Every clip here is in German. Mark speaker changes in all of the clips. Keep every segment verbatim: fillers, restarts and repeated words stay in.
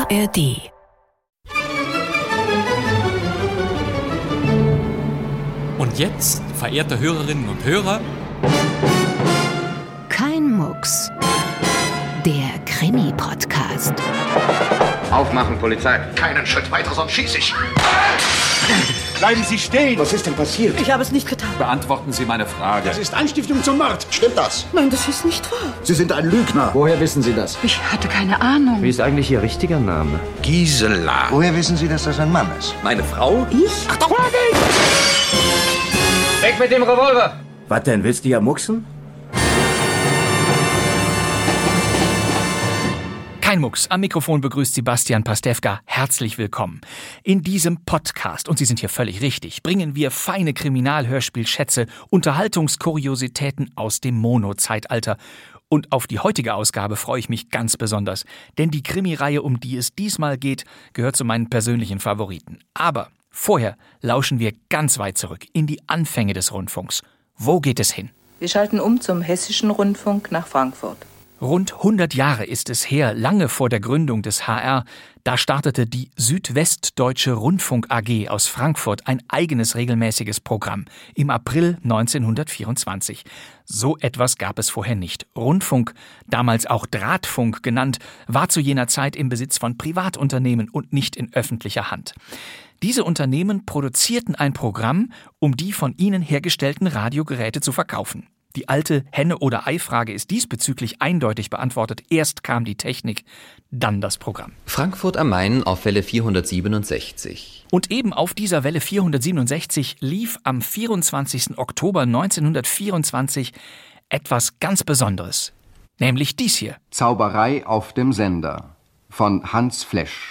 Speaker 1: R D.
Speaker 2: Und jetzt, verehrte Hörerinnen und Hörer,
Speaker 1: Kein Mucks. Der Krimi-Podcast.
Speaker 3: Aufmachen, Polizei.
Speaker 4: Keinen Schritt weiter, sonst schieße ich.
Speaker 5: Bleiben Sie stehen!
Speaker 4: Was ist denn passiert?
Speaker 6: Ich habe es nicht getan.
Speaker 5: Beantworten Sie meine Frage.
Speaker 4: Das ist Anstiftung zum Mord. Stimmt das?
Speaker 6: Nein, das ist nicht wahr.
Speaker 4: Sie sind ein Lügner.
Speaker 3: Woher wissen Sie das?
Speaker 6: Ich hatte keine Ahnung.
Speaker 7: Wie ist eigentlich Ihr richtiger Name?
Speaker 3: Gisela.
Speaker 4: Woher wissen Sie, dass das ein Mann ist?
Speaker 3: Meine Frau?
Speaker 6: Ich?
Speaker 3: Achtung!
Speaker 7: Weg mit dem Revolver!
Speaker 3: Was denn, willst du ja mucksen?
Speaker 2: Kein Mucks. Am Mikrofon begrüßt Sebastian Pastewka. Herzlich willkommen. In diesem Podcast, und Sie sind hier völlig richtig, bringen wir feine Kriminalhörspielschätze, Unterhaltungskuriositäten aus dem Mono-Zeitalter. Und auf die heutige Ausgabe freue ich mich ganz besonders, denn die Krimireihe, um die es diesmal geht, gehört zu meinen persönlichen Favoriten. Aber vorher lauschen wir ganz weit zurück in die Anfänge des Rundfunks. Wo geht es hin?
Speaker 8: Wir schalten um zum Hessischen Rundfunk nach Frankfurt.
Speaker 2: Rund hundert Jahre ist es her, lange vor der Gründung des H R. Da startete die Südwestdeutsche Rundfunk A G aus Frankfurt ein eigenes regelmäßiges Programm im April neunzehnhundertvierundzwanzig. So etwas gab es vorher nicht. Rundfunk, damals auch Drahtfunk genannt, war zu jener Zeit im Besitz von Privatunternehmen und nicht in öffentlicher Hand. Diese Unternehmen produzierten ein Programm, um die von ihnen hergestellten Radiogeräte zu verkaufen. Die alte Henne- oder Ei-Frage ist diesbezüglich eindeutig beantwortet. Erst kam die Technik, dann das Programm.
Speaker 9: Frankfurt am Main auf Welle vierhundertsiebenundsechzig.
Speaker 2: Und eben auf dieser Welle vierhundertsiebenundsechzig lief am vierundzwanzigsten Oktober neunzehnhundertvierundzwanzig etwas ganz Besonderes. Nämlich dies hier.
Speaker 10: Zauberei auf dem Sender von Hans Flesch.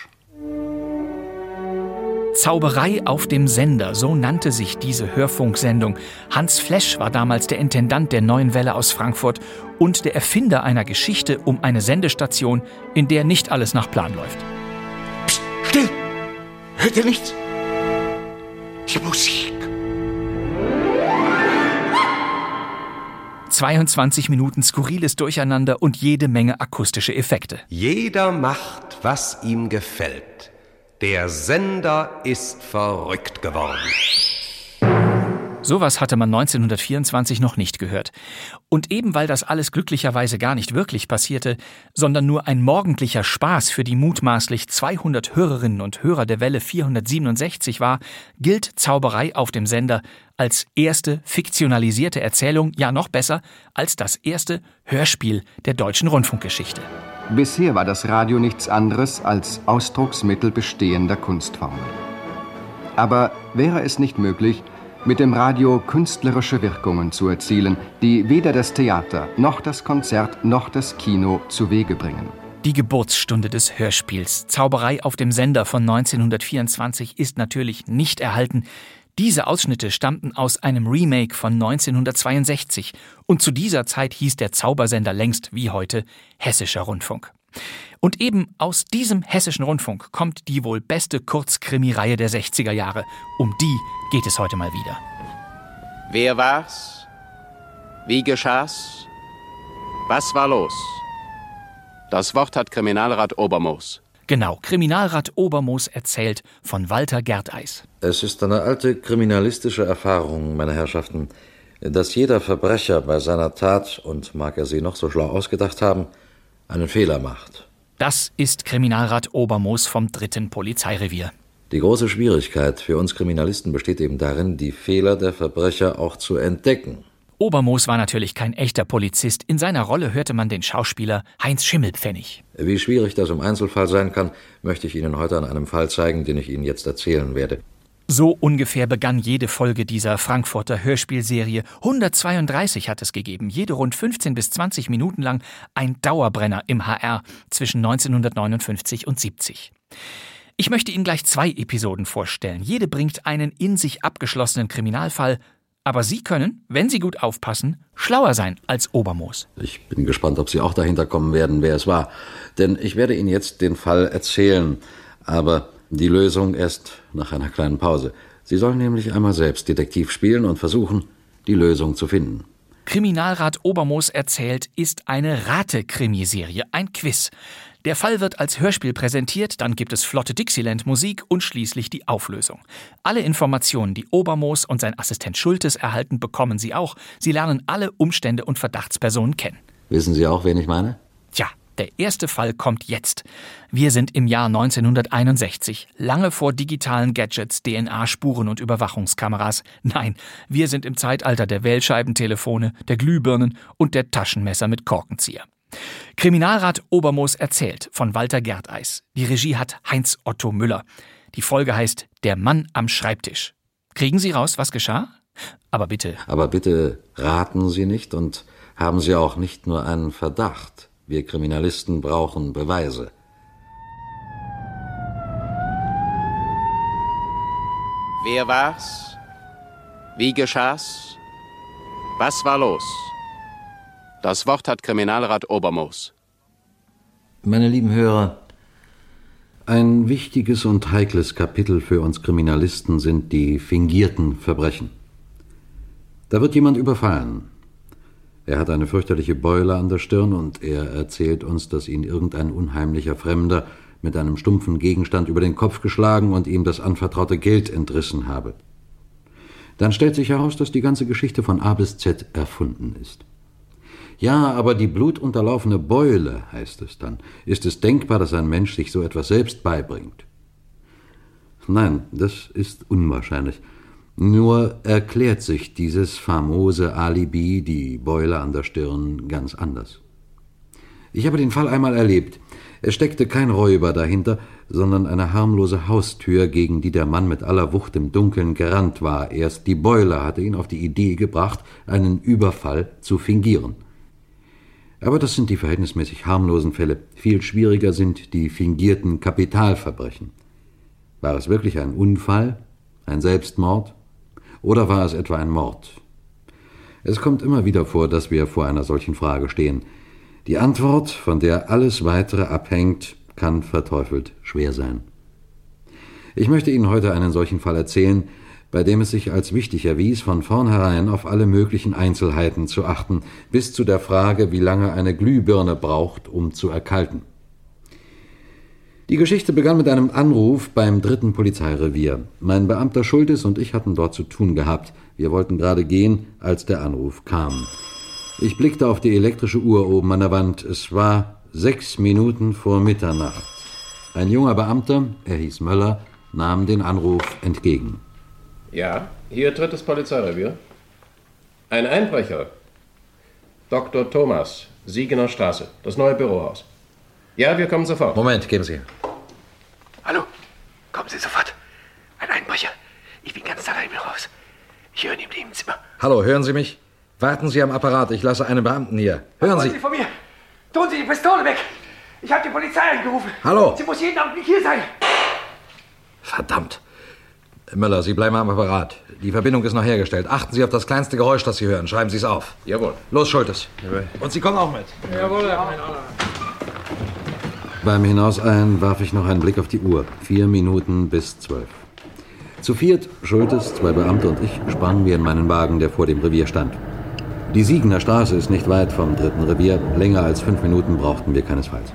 Speaker 2: Zauberei auf dem Sender, so nannte sich diese Hörfunksendung. Hans Flesch war damals der Intendant der Neuen Welle aus Frankfurt und der Erfinder einer Geschichte um eine Sendestation, in der nicht alles nach Plan läuft.
Speaker 4: Psst, still! Hört ihr nichts? Die Musik.
Speaker 2: zweiundzwanzig Minuten skurriles Durcheinander und jede Menge akustische Effekte.
Speaker 11: Jeder macht, was ihm gefällt. Der Sender ist verrückt geworden.
Speaker 2: Sowas hatte man neunzehnhundertvierundzwanzig noch nicht gehört. Und eben weil das alles glücklicherweise gar nicht wirklich passierte, sondern nur ein morgendlicher Spaß für die mutmaßlich zweihundert Hörerinnen und Hörer der Welle vierhundertsiebenundsechzig war, gilt Zauberei auf dem Sender als erste fiktionalisierte Erzählung, ja noch besser, als das erste Hörspiel der deutschen Rundfunkgeschichte.
Speaker 10: Bisher war das Radio nichts anderes als Ausdrucksmittel bestehender Kunstformen. Aber wäre es nicht möglich, mit dem Radio künstlerische Wirkungen zu erzielen, die weder das Theater, noch das Konzert, noch das Kino zu Wege bringen?
Speaker 2: Die Geburtsstunde des Hörspiels, Zauberei auf dem Sender von neunzehnhundertvierundzwanzig, ist natürlich nicht erhalten. Diese Ausschnitte stammten aus einem Remake von neunzehnhundertzweiundsechzig und zu dieser Zeit hieß der Zaubersender längst wie heute Hessischer Rundfunk. Und eben aus diesem Hessischen Rundfunk kommt die wohl beste Kurzkrimireihe der sechziger Jahre. Um die geht es heute mal wieder.
Speaker 3: Wer war's? Wie geschah's? Was war los? Das Wort hat Kriminalrat Obermoos.
Speaker 2: Genau, Kriminalrat Obermoos erzählt von Walter Gerdeis.
Speaker 12: Es ist eine alte kriminalistische Erfahrung, meine Herrschaften, dass jeder Verbrecher bei seiner Tat, und mag er sie noch so schlau ausgedacht haben, einen Fehler macht.
Speaker 2: Das ist Kriminalrat Obermoos vom dritten Polizeirevier.
Speaker 12: Die große Schwierigkeit für uns Kriminalisten besteht eben darin, die Fehler der Verbrecher auch zu entdecken.
Speaker 2: Obermoos war natürlich kein echter Polizist. In seiner Rolle hörte man den Schauspieler Heinz Schimmelpfennig.
Speaker 12: Wie schwierig das im Einzelfall sein kann, möchte ich Ihnen heute an einem Fall zeigen, den ich Ihnen jetzt erzählen werde.
Speaker 2: So ungefähr begann jede Folge dieser Frankfurter Hörspielserie. hundertzweiunddreißig hat es gegeben, jede rund fünfzehn bis zwanzig Minuten lang ein Dauerbrenner im H R zwischen neunzehnhundertneunundfünfzig und siebzig. Ich möchte Ihnen gleich zwei Episoden vorstellen. Jede bringt einen in sich abgeschlossenen Kriminalfall. Aber Sie können, wenn Sie gut aufpassen, schlauer sein als Obermoos.
Speaker 12: Ich bin gespannt, ob Sie auch dahinter kommen werden, wer es war. Denn ich werde Ihnen jetzt den Fall erzählen. Aber die Lösung erst nach einer kleinen Pause. Sie sollen nämlich einmal selbst Detektiv spielen und versuchen, die Lösung zu finden.
Speaker 2: Kriminalrat Obermoos erzählt ist eine Rate-Krimiserie, ein Quiz. Der Fall wird als Hörspiel präsentiert, dann gibt es flotte Dixieland-Musik und schließlich die Auflösung. Alle Informationen, die Obermoos und sein Assistent Schultes erhalten, bekommen Sie auch. Sie lernen alle Umstände und Verdachtspersonen kennen.
Speaker 12: Wissen Sie auch, wen ich meine?
Speaker 2: Tja, der erste Fall kommt jetzt. Wir sind im Jahr neunzehnhunderteinundsechzig, lange vor digitalen Gadgets, D N A-Spuren und Überwachungskameras. Nein, wir sind im Zeitalter der Wählscheibentelefone, der Glühbirnen und der Taschenmesser mit Korkenzieher. Kriminalrat Obermoos erzählt von Walter Gerdeis. Die Regie hat Heinz Otto Müller. Die Folge heißt Der Mann am Schreibtisch. Kriegen Sie raus, was geschah? Aber bitte.
Speaker 12: Aber bitte raten Sie nicht und haben Sie auch nicht nur einen Verdacht. Wir Kriminalisten brauchen Beweise.
Speaker 3: Wer war's? Wie geschah's? Was war los? Das Wort hat Kriminalrat Obermoos.
Speaker 12: Meine lieben Hörer, ein wichtiges und heikles Kapitel für uns Kriminalisten sind die fingierten Verbrechen. Da wird jemand überfallen. Er hat eine fürchterliche Beule an der Stirn und er erzählt uns, dass ihn irgendein unheimlicher Fremder mit einem stumpfen Gegenstand über den Kopf geschlagen und ihm das anvertraute Geld entrissen habe. Dann stellt sich heraus, dass die ganze Geschichte von A bis Z erfunden ist. Ja, aber die blutunterlaufene Beule, heißt es dann, ist es denkbar, dass ein Mensch sich so etwas selbst beibringt? Nein, das ist unwahrscheinlich. Nur erklärt sich dieses famose Alibi, die Beule an der Stirn, ganz anders. Ich habe den Fall einmal erlebt. Es steckte kein Räuber dahinter, sondern eine harmlose Haustür, gegen die der Mann mit aller Wucht im Dunkeln gerannt war. Erst die Beule hatte ihn auf die Idee gebracht, einen Überfall zu fingieren. Aber das sind die verhältnismäßig harmlosen Fälle. Viel schwieriger sind die fingierten Kapitalverbrechen. War es wirklich ein Unfall, ein Selbstmord? Oder war es etwa ein Mord? Es kommt immer wieder vor, dass wir vor einer solchen Frage stehen. Die Antwort, von der alles Weitere abhängt, kann verteufelt schwer sein. Ich möchte Ihnen heute einen solchen Fall erzählen, bei dem es sich als wichtig erwies, von vornherein auf alle möglichen Einzelheiten zu achten, bis zu der Frage, wie lange eine Glühbirne braucht, um zu erkalten. Die Geschichte begann mit einem Anruf beim dritten Polizeirevier. Mein Beamter Schultes und ich hatten dort zu tun gehabt. Wir wollten gerade gehen, als der Anruf kam. Ich blickte auf die elektrische Uhr oben an der Wand. Es war sechs Minuten vor Mitternacht. Ein junger Beamter, er hieß Möller, nahm den Anruf entgegen.
Speaker 13: Ja, hier drittes Polizeirevier. Ein Einbrecher. Doktor Thomas, Siegener Straße, das neue Bürohaus. Ja, wir kommen sofort.
Speaker 12: Moment, geben Sie.
Speaker 14: Hallo, kommen Sie sofort. Ein Einbrecher. Ich bin ganz allein raus. Ich höre ihn im Nebenzimmer.
Speaker 12: Hallo, hören Sie mich? Warten Sie am Apparat, ich lasse einen Beamten hier. Hören
Speaker 14: Was
Speaker 12: Sie.
Speaker 14: wollen Sie von mir? Tun Sie die Pistole weg. Ich habe die Polizei angerufen.
Speaker 12: Hallo.
Speaker 14: Sie muss jeden Augenblick hier sein.
Speaker 12: Verdammt. Möller, Sie bleiben am Apparat. Die Verbindung ist noch hergestellt. Achten Sie auf das kleinste Geräusch, das Sie hören. Schreiben Sie es auf.
Speaker 13: Jawohl.
Speaker 12: Los, Schultes.
Speaker 13: Jawohl.
Speaker 12: Und Sie kommen auch mit.
Speaker 14: Jawohl, Herr
Speaker 12: Beim Hinauseilen warf ich noch einen Blick auf die Uhr. Vier Minuten bis zwölf. Zu viert, Schultes, zwei Beamte und ich, sprangen wir in meinen Wagen, der vor dem Revier stand. Die Siegener Straße ist nicht weit vom dritten Revier. Länger als fünf Minuten brauchten wir keinesfalls.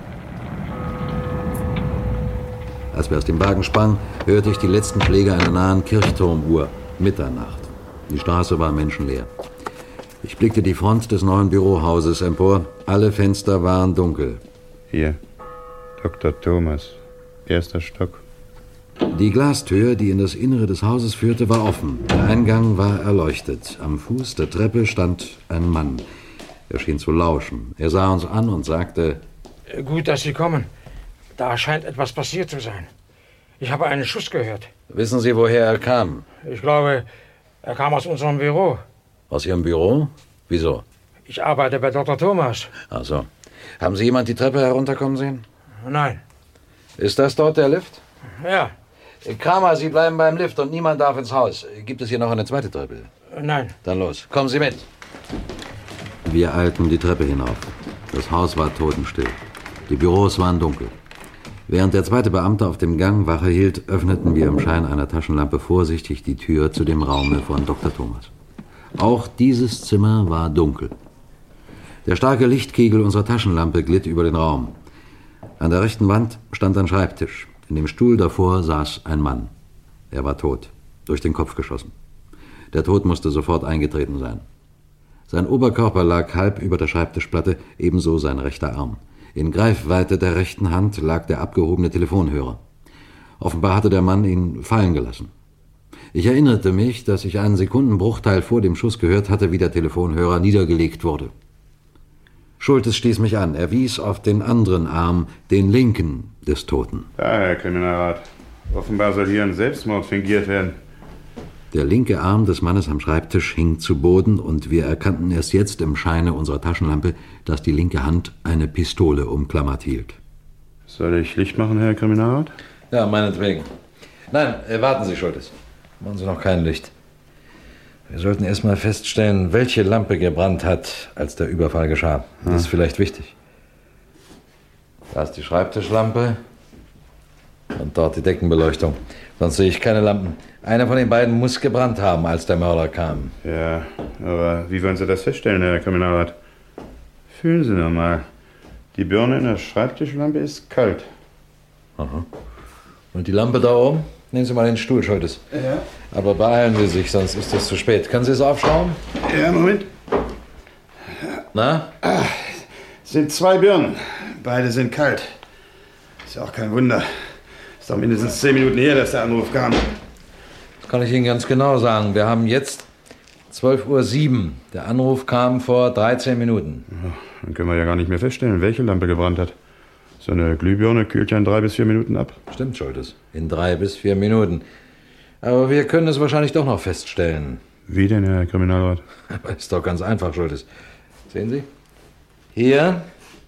Speaker 12: Als wir aus dem Wagen sprangen, hörte ich die letzten Schläge einer nahen Kirchturmuhr. Mitternacht. Die Straße war menschenleer. Ich blickte die Front des neuen Bürohauses empor. Alle Fenster waren dunkel.
Speaker 15: Hier, Doktor Thomas, erster Stock.
Speaker 12: Die Glastür, die in das Innere des Hauses führte, war offen. Der Eingang war erleuchtet. Am Fuß der Treppe stand ein Mann. Er schien zu lauschen. Er sah uns an und sagte:
Speaker 16: Gut, dass Sie kommen. Da scheint etwas passiert zu sein. Ich habe einen Schuss gehört.
Speaker 12: Wissen Sie, woher er kam?
Speaker 16: Ich glaube, er kam aus unserem Büro.
Speaker 12: Aus Ihrem Büro? Wieso?
Speaker 16: Ich arbeite bei Doktor Thomas.
Speaker 12: Ach so. Haben Sie jemand die Treppe herunterkommen sehen?
Speaker 16: Nein.
Speaker 12: Ist das dort der Lift?
Speaker 16: Ja.
Speaker 12: Kramer, Sie bleiben beim Lift und niemand darf ins Haus. Gibt es hier noch eine zweite Treppe?
Speaker 16: Nein.
Speaker 12: Dann los. Kommen Sie mit. Wir eilten die Treppe hinauf. Das Haus war totenstill. Die Büros waren dunkel. Während der zweite Beamte auf dem Gang Wache hielt, öffneten wir im Schein einer Taschenlampe vorsichtig die Tür zu dem Raume von Doktor Thomas. Auch dieses Zimmer war dunkel. Der starke Lichtkegel unserer Taschenlampe glitt über den Raum. An der rechten Wand stand ein Schreibtisch. In dem Stuhl davor saß ein Mann. Er war tot, durch den Kopf geschossen. Der Tod musste sofort eingetreten sein. Sein Oberkörper lag halb über der Schreibtischplatte, ebenso sein rechter Arm. In Greifweite der rechten Hand lag der abgehobene Telefonhörer. Offenbar hatte der Mann ihn fallen gelassen. Ich erinnerte mich, dass ich einen Sekundenbruchteil vor dem Schuss gehört hatte, wie der Telefonhörer niedergelegt wurde. Schultes stieß mich an. Er wies auf den anderen Arm, den linken des Toten.
Speaker 15: Ja, Herr Kriminalrat. Offenbar soll hier ein Selbstmord fingiert werden.
Speaker 12: Der linke Arm des Mannes am Schreibtisch hing zu Boden und wir erkannten erst jetzt im Scheine unserer Taschenlampe, dass die linke Hand eine Pistole umklammert hielt.
Speaker 15: Soll ich Licht machen, Herr Kriminalrat?
Speaker 12: Ja, meinetwegen. Nein, äh, warten Sie, Schultes. Machen Sie noch kein Licht. Wir sollten erst mal feststellen, welche Lampe gebrannt hat, als der Überfall geschah. Das ist vielleicht wichtig. Da ist die Schreibtischlampe und dort die Deckenbeleuchtung. Sonst sehe ich keine Lampen. Einer von den beiden muss gebrannt haben, als der Mörder kam.
Speaker 15: Ja, aber wie wollen Sie das feststellen, Herr Kriminalrat? Fühlen Sie noch mal. Die Birne in der Schreibtischlampe ist kalt.
Speaker 12: Aha. Und die Lampe da oben? Nehmen Sie mal den Stuhl, Schultes.
Speaker 15: Ja.
Speaker 12: Aber beeilen Sie sich, sonst ist es zu spät. Können Sie es aufschrauben?
Speaker 15: Ja, Moment.
Speaker 12: Na?
Speaker 15: Ah, sind zwei Birnen. Beide sind kalt. Ist ja auch kein Wunder. Ist doch mindestens zehn Minuten her, dass der Anruf kam.
Speaker 12: Das kann ich Ihnen ganz genau sagen. Wir haben jetzt zwölf Uhr sieben. Der Anruf kam vor dreizehn Minuten.
Speaker 15: Ja, dann können wir ja gar nicht mehr feststellen, welche Lampe gebrannt hat. So eine Glühbirne kühlt ja in drei bis vier Minuten ab.
Speaker 12: Stimmt, Schultes. In drei bis vier Minuten. Aber wir können es wahrscheinlich doch noch feststellen.
Speaker 15: Wie denn, Herr Kriminalrat?
Speaker 12: Aber ist doch ganz einfach, Schultes. Sehen Sie? Hier.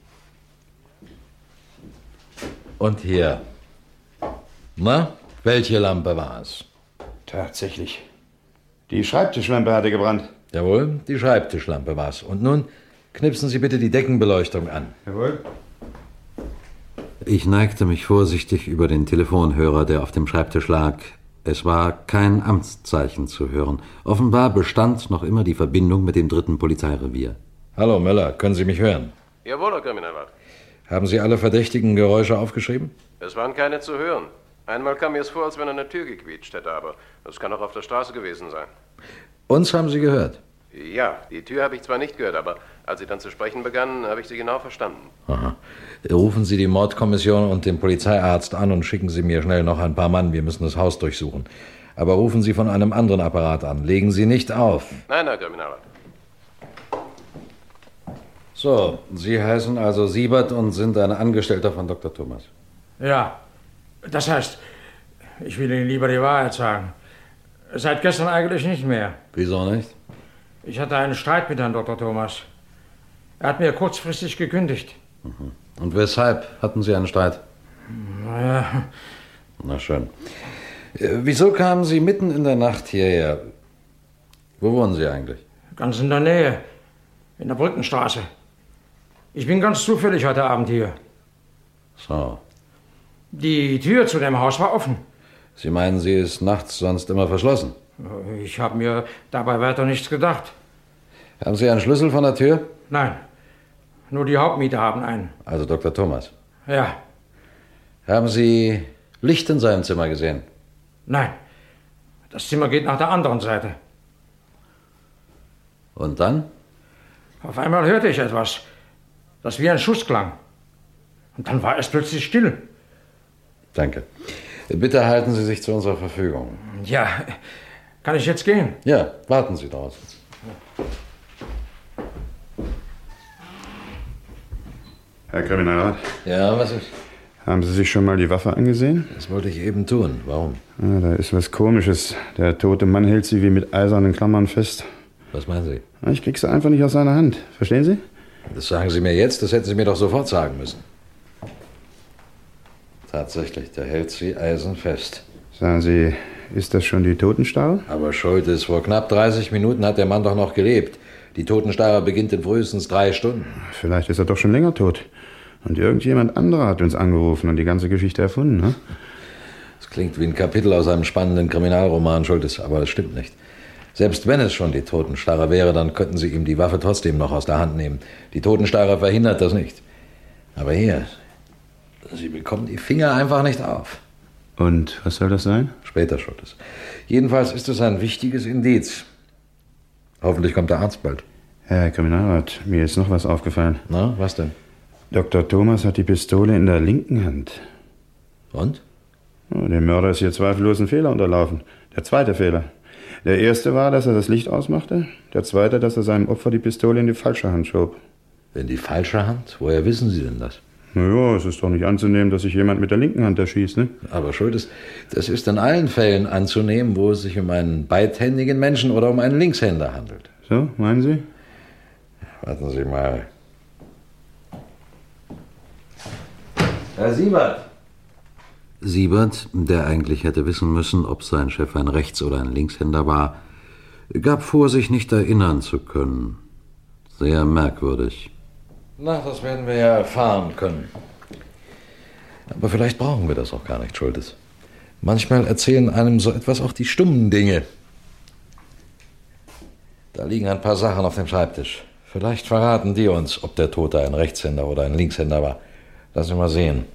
Speaker 12: Und hier. Na, welche Lampe war es?
Speaker 15: Tatsächlich. Die Schreibtischlampe hatte gebrannt.
Speaker 12: Jawohl, die Schreibtischlampe war es. Und nun knipsen Sie bitte die Deckenbeleuchtung an.
Speaker 15: Jawohl.
Speaker 12: Ich neigte mich vorsichtig über den Telefonhörer, der auf dem Schreibtisch lag. Es war kein Amtszeichen zu hören. Offenbar bestand noch immer die Verbindung mit dem dritten Polizeirevier. Hallo, Möller, können Sie mich hören?
Speaker 13: Jawohl, Herr Kriminalrat.
Speaker 12: Haben Sie alle verdächtigen Geräusche aufgeschrieben?
Speaker 13: Es waren keine zu hören. Einmal kam mir es vor, als wenn eine Tür gequietscht hätte, aber das kann auch auf der Straße gewesen sein.
Speaker 12: Uns haben Sie gehört?
Speaker 13: Ja, die Tür habe ich zwar nicht gehört, aber als Sie dann zu sprechen begannen, habe ich Sie genau verstanden.
Speaker 12: Aha. Rufen Sie die Mordkommission und den Polizeiarzt an und schicken Sie mir schnell noch ein paar Mann. Wir müssen das Haus durchsuchen. Aber rufen Sie von einem anderen Apparat an. Legen Sie nicht auf.
Speaker 13: Nein, Herr Kriminalrat.
Speaker 12: So, Sie heißen also Siebert und sind ein Angestellter von Doktor Thomas.
Speaker 16: Ja, das heißt, ich will Ihnen lieber die Wahrheit sagen. Seit gestern eigentlich nicht mehr.
Speaker 12: Wieso nicht?
Speaker 16: Ich hatte einen Streit mit Herrn Doktor Thomas. Er hat mir kurzfristig gekündigt.
Speaker 12: Mhm. Und weshalb hatten Sie einen Streit?
Speaker 16: Naja.
Speaker 12: Na schön. Wieso kamen Sie mitten in der Nacht hierher? Wo wohnen Sie eigentlich?
Speaker 16: Ganz in der Nähe. In der Brückenstraße. Ich bin ganz zufällig heute Abend hier.
Speaker 12: So.
Speaker 16: Die Tür zu dem Haus war offen.
Speaker 12: Sie meinen, sie ist nachts sonst immer verschlossen?
Speaker 16: Ich habe mir dabei weiter nichts gedacht.
Speaker 12: Haben Sie einen Schlüssel von der Tür?
Speaker 16: Nein. Nur die Hauptmieter haben einen.
Speaker 12: Also Doktor Thomas?
Speaker 16: Ja.
Speaker 12: Haben Sie Licht in seinem Zimmer gesehen?
Speaker 16: Nein. Das Zimmer geht nach der anderen Seite.
Speaker 12: Und dann?
Speaker 16: Auf einmal hörte ich etwas, das wie ein Schuss klang. Und dann war es plötzlich still.
Speaker 12: Danke. Bitte halten Sie sich zu unserer Verfügung.
Speaker 16: Ja, kann ich jetzt gehen?
Speaker 12: Ja, warten Sie draußen.
Speaker 15: Herr Kriminalrat?
Speaker 12: Ja, was ist?
Speaker 15: Haben Sie sich schon mal die Waffe angesehen?
Speaker 12: Das wollte ich eben tun. Warum?
Speaker 15: Ah, da ist was Komisches. Der tote Mann hält sie wie mit eisernen Klammern fest.
Speaker 12: Was meinen Sie?
Speaker 15: Ich krieg sie einfach nicht aus seiner Hand. Verstehen Sie?
Speaker 12: Das sagen Sie mir jetzt, das hätten Sie mir doch sofort sagen müssen. Tatsächlich, der hält sie eisenfest.
Speaker 15: Sagen Sie, ist das schon die Totenstarre?
Speaker 12: Aber Schultes, vor knapp dreißig Minuten hat der Mann doch noch gelebt. Die Totenstarre beginnt in frühestens drei Stunden.
Speaker 15: Vielleicht ist er doch schon länger tot. Und irgendjemand anderer hat uns angerufen und die ganze Geschichte erfunden, ne?
Speaker 12: Das klingt wie ein Kapitel aus einem spannenden Kriminalroman, Schultes, aber das stimmt nicht. Selbst wenn es schon die Totenstarre wäre, dann könnten Sie ihm die Waffe trotzdem noch aus der Hand nehmen. Die Totenstarre verhindert das nicht. Aber hier, Sie bekommen die Finger einfach nicht auf.
Speaker 15: Und was soll das sein?
Speaker 12: Später, Schultes. Jedenfalls ist es ein wichtiges Indiz. Hoffentlich kommt der Arzt bald.
Speaker 15: Herr Kriminalrat, mir ist noch was aufgefallen.
Speaker 12: Na, was denn?
Speaker 15: Doktor Thomas hat die Pistole in der linken Hand.
Speaker 12: Und?
Speaker 15: Oh, dem Mörder ist hier zweifellos ein Fehler unterlaufen. Der zweite Fehler. Der erste war, dass er das Licht ausmachte. Der zweite, dass er seinem Opfer die Pistole in die falsche Hand schob.
Speaker 12: In die falsche Hand? Woher wissen Sie denn das?
Speaker 15: Na ja, es ist doch nicht anzunehmen, dass sich jemand mit der linken Hand erschießt, ne?
Speaker 12: Aber Schultes, das ist in allen Fällen anzunehmen, wo es sich um einen beidhändigen Menschen oder um einen Linkshänder handelt.
Speaker 15: So, meinen Sie?
Speaker 12: Warten Sie mal. Herr Siebert! Siebert, der eigentlich hätte wissen müssen, ob sein Chef ein Rechts- oder ein Linkshänder war, gab vor, sich nicht erinnern zu können. Sehr merkwürdig. Na, das werden wir ja erfahren können. Aber vielleicht brauchen wir das auch gar nicht, Schultes. Manchmal erzählen einem so etwas auch die stummen Dinge. Da liegen ein paar Sachen auf dem Schreibtisch. Vielleicht verraten die uns, ob der Tote ein Rechtshänder oder ein Linkshänder war. Lass uns mal sehen.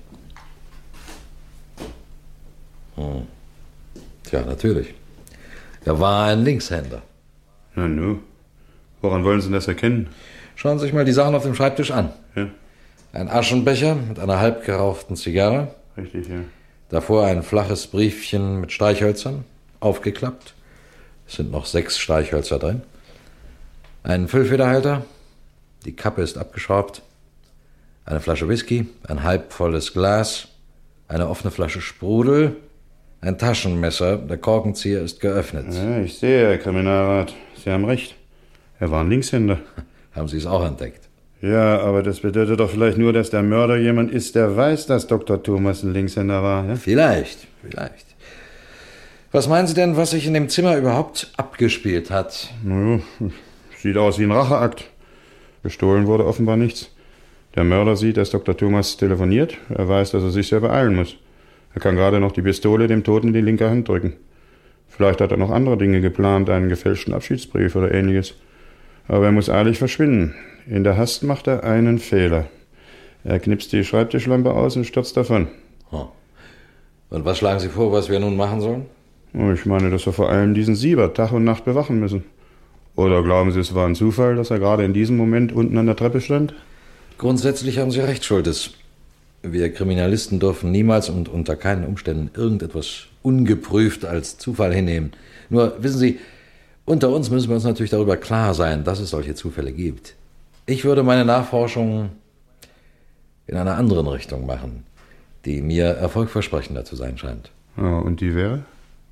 Speaker 12: Hm. Tja, natürlich. Er war ein Linkshänder.
Speaker 15: Na nu, woran wollen Sie das erkennen?
Speaker 12: Schauen Sie sich mal die Sachen auf dem Schreibtisch an.
Speaker 15: Ja.
Speaker 12: Ein Aschenbecher mit einer halb gerauchten Zigarre.
Speaker 15: Richtig, ja.
Speaker 12: Davor ein flaches Briefchen mit Streichhölzern, aufgeklappt. Es sind noch sechs Streichhölzer drin. Ein Füllfederhalter. Die Kappe ist abgeschraubt. Eine Flasche Whisky, ein halbvolles Glas, eine offene Flasche Sprudel, ein Taschenmesser. Der Korkenzieher ist geöffnet.
Speaker 15: Ja, ich sehe, Herr Kriminalrat. Sie haben recht. Er war ein Linkshänder.
Speaker 12: Haben Sie es auch entdeckt?
Speaker 15: Ja, aber das bedeutet doch vielleicht nur, dass der Mörder jemand ist, der weiß, dass Doktor Thomas ein Linkshänder war. Ja?
Speaker 12: Vielleicht, vielleicht. Was meinen Sie denn, was sich in dem Zimmer überhaupt abgespielt hat?
Speaker 15: Naja, sieht aus wie ein Racheakt. Gestohlen wurde offenbar nichts. Der Mörder sieht, dass Doktor Thomas telefoniert. Er weiß, dass er sich sehr beeilen muss. Er kann gerade noch die Pistole dem Toten in die linke Hand drücken. Vielleicht hat er noch andere Dinge geplant, einen gefälschten Abschiedsbrief oder ähnliches. Aber er muss eilig verschwinden. In der Hast macht er einen Fehler. Er knipst die Schreibtischlampe aus und stürzt davon.
Speaker 12: Oh. Und was schlagen Sie vor, was wir nun machen sollen?
Speaker 15: Ich meine, dass wir vor allem diesen Siebert Tag und Nacht bewachen müssen. Oder glauben Sie, es war ein Zufall, dass er gerade in diesem Moment unten an der Treppe stand?
Speaker 12: Grundsätzlich haben Sie recht, Schultes. Wir Kriminalisten dürfen niemals und unter keinen Umständen irgendetwas ungeprüft als Zufall hinnehmen. Nur, wissen Sie, unter uns müssen wir uns natürlich darüber klar sein, dass es solche Zufälle gibt. Ich würde meine Nachforschungen in einer anderen Richtung machen, die mir erfolgversprechender zu sein scheint.
Speaker 15: Ja, und die wäre?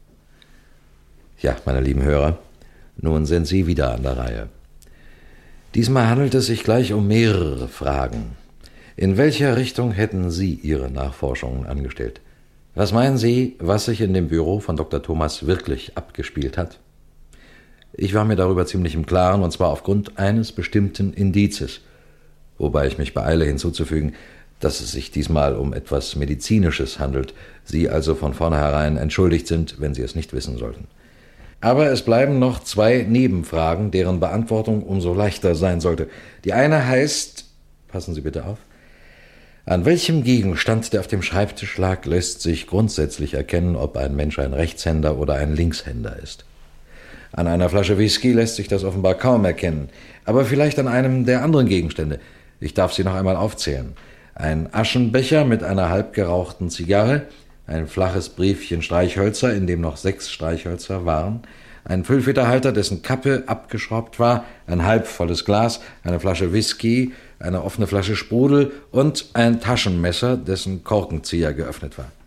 Speaker 12: Ja, meine lieben Hörer, nun sind Sie wieder an der Reihe. Diesmal handelt es sich gleich um mehrere Fragen. In welcher Richtung hätten Sie Ihre Nachforschungen angestellt? Was meinen Sie, was sich in dem Büro von Doktor Thomas wirklich abgespielt hat? Ich war mir darüber ziemlich im Klaren, und zwar aufgrund eines bestimmten Indizes. Wobei ich mich beeile hinzuzufügen, dass es sich diesmal um etwas Medizinisches handelt, Sie also von vornherein entschuldigt sind, wenn Sie es nicht wissen sollten. Aber es bleiben noch zwei Nebenfragen, deren Beantwortung umso leichter sein sollte. Die eine heißt, passen Sie bitte auf, an welchem Gegenstand, der auf dem Schreibtisch lag, lässt sich grundsätzlich erkennen, ob ein Mensch ein Rechtshänder oder ein Linkshänder ist. An einer Flasche Whisky lässt sich das offenbar kaum erkennen, aber vielleicht an einem der anderen Gegenstände. Ich darf sie noch einmal aufzählen. Ein Aschenbecher mit einer halb gerauchten Zigarre, ein flaches Briefchen Streichhölzer, in dem noch sechs Streichhölzer waren, ein Füllfederhalter, dessen Kappe abgeschraubt war, ein halbvolles Glas, eine Flasche Whisky, eine offene Flasche Sprudel und ein Taschenmesser, dessen Korkenzieher geöffnet war.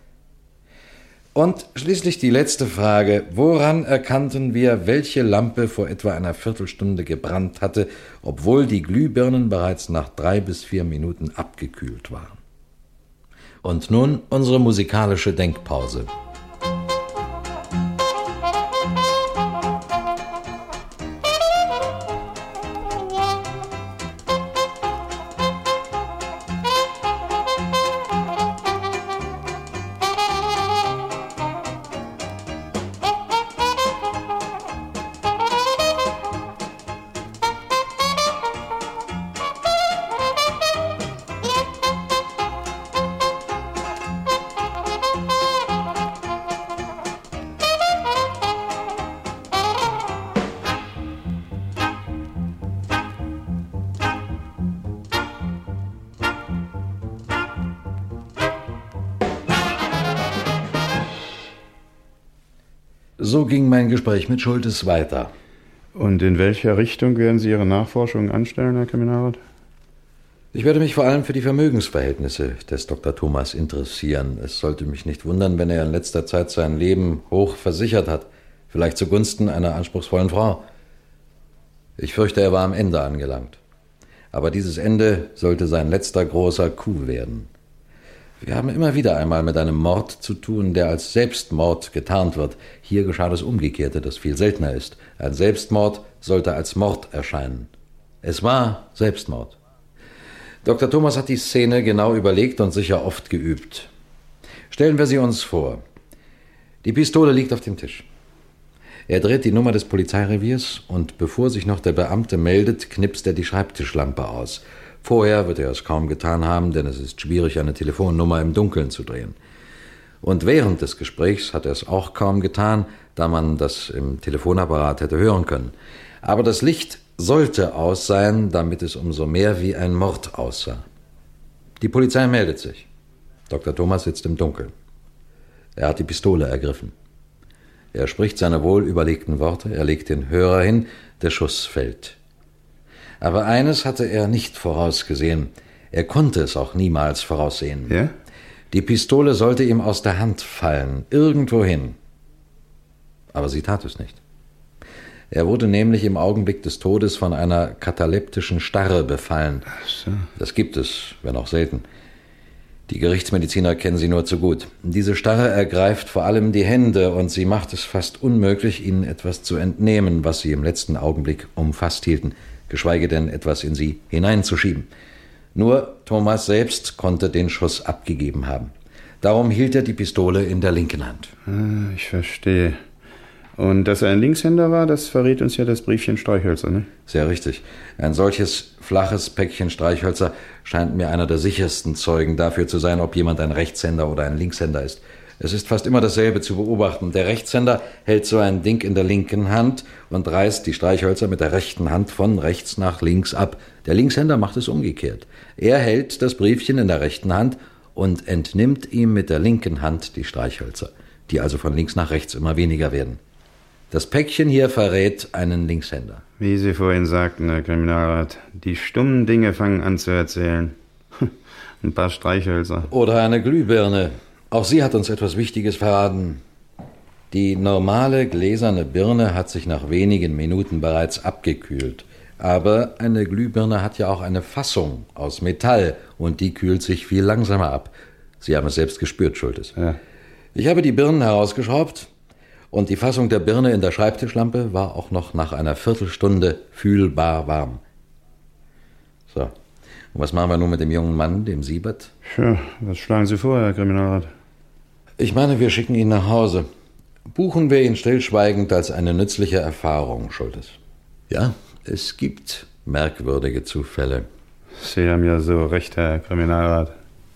Speaker 12: Und schließlich die letzte Frage. Woran erkannten wir, welche Lampe vor etwa einer Viertelstunde gebrannt hatte, obwohl die Glühbirnen bereits nach drei bis vier Minuten abgekühlt waren? Und nun unsere musikalische Denkpause. So ging mein Gespräch mit Schultes weiter.
Speaker 15: Und in welcher Richtung werden Sie Ihre Nachforschungen anstellen, Herr Kriminalrat?
Speaker 12: Ich werde mich vor allem für die Vermögensverhältnisse des Doktor Thomas interessieren. Es sollte mich nicht wundern, wenn er in letzter Zeit sein Leben hoch versichert hat. Vielleicht zugunsten einer anspruchsvollen Frau. Ich fürchte, er war am Ende angelangt. Aber dieses Ende sollte sein letzter großer Coup werden. Wir haben immer wieder einmal mit einem Mord zu tun, der als Selbstmord getarnt wird. Hier geschah das Umgekehrte, das viel seltener ist. Ein Selbstmord sollte als Mord erscheinen. Es war Selbstmord. Doktor Thomas hat die Szene genau überlegt und sicher oft geübt. Stellen wir sie uns vor. Die Pistole liegt auf dem Tisch. Er dreht die Nummer des Polizeireviers und bevor sich noch der Beamte meldet, knipst er die Schreibtischlampe aus. Vorher wird er es kaum getan haben, denn es ist schwierig, eine Telefonnummer im Dunkeln zu drehen. Und während des Gesprächs hat er es auch kaum getan, da man das im Telefonapparat hätte hören können. Aber das Licht sollte aus sein, damit es umso mehr wie ein Mord aussah. Die Polizei meldet sich. Doktor Thomas sitzt im Dunkeln. Er hat die Pistole ergriffen. Er spricht seine wohl überlegten Worte, er legt den Hörer hin, der Schuss fällt. Aber eines hatte er nicht vorausgesehen. Er konnte es auch niemals voraussehen.
Speaker 15: Ja?
Speaker 12: Die Pistole sollte ihm aus der Hand fallen, irgendwohin. Aber sie tat es nicht. Er wurde nämlich im Augenblick des Todes von einer kataleptischen Starre befallen.
Speaker 15: Ach so.
Speaker 12: Das gibt es, wenn auch selten. Die Gerichtsmediziner kennen sie nur zu gut. Diese Starre ergreift vor allem die Hände und sie macht es fast unmöglich, ihnen etwas zu entnehmen, was sie im letzten Augenblick umfasst hielten, geschweige denn etwas in sie hineinzuschieben. Nur Thomas selbst konnte den Schuss abgegeben haben. Darum hielt er die Pistole in der linken Hand.
Speaker 15: Ah, ich verstehe. Und dass er ein Linkshänder war, das verrät uns ja das Briefchen Streichhölzer, ne?
Speaker 12: Sehr richtig. Ein solches flaches Päckchen Streichhölzer scheint mir einer der sichersten Zeugen dafür zu sein, ob jemand ein Rechtshänder oder ein Linkshänder ist. Es ist fast immer dasselbe zu beobachten. Der Rechtshänder hält so ein Ding in der linken Hand und reißt die Streichhölzer mit der rechten Hand von rechts nach links ab. Der Linkshänder macht es umgekehrt. Er hält das Briefchen in der rechten Hand und entnimmt ihm mit der linken Hand die Streichhölzer, die also von links nach rechts immer weniger werden. Das Päckchen hier verrät einen Linkshänder.
Speaker 15: Wie Sie vorhin sagten, Herr Kriminalrat, die stummen Dinge fangen an zu erzählen. Ein paar Streichhölzer.
Speaker 12: Oder eine Glühbirne. Auch sie hat uns etwas Wichtiges verraten. Die normale gläserne Birne hat sich nach wenigen Minuten bereits abgekühlt. Aber eine Glühbirne hat ja auch eine Fassung aus Metall und die kühlt sich viel langsamer ab. Sie haben es selbst gespürt, Schultes.
Speaker 15: Ja.
Speaker 12: Ich habe die Birnen herausgeschraubt und die Fassung der Birne in der Schreibtischlampe war auch noch nach einer Viertelstunde fühlbar warm. So, und was machen wir nun mit dem jungen Mann, dem Siebert?
Speaker 15: Tja, was schlagen Sie vor, Herr Kriminalrat?
Speaker 12: Ich meine, wir schicken ihn nach Hause. Buchen wir ihn stillschweigend als eine nützliche Erfahrung, Schultes. Ja, es gibt merkwürdige Zufälle.
Speaker 15: Sie haben ja so recht, Herr Kriminalrat.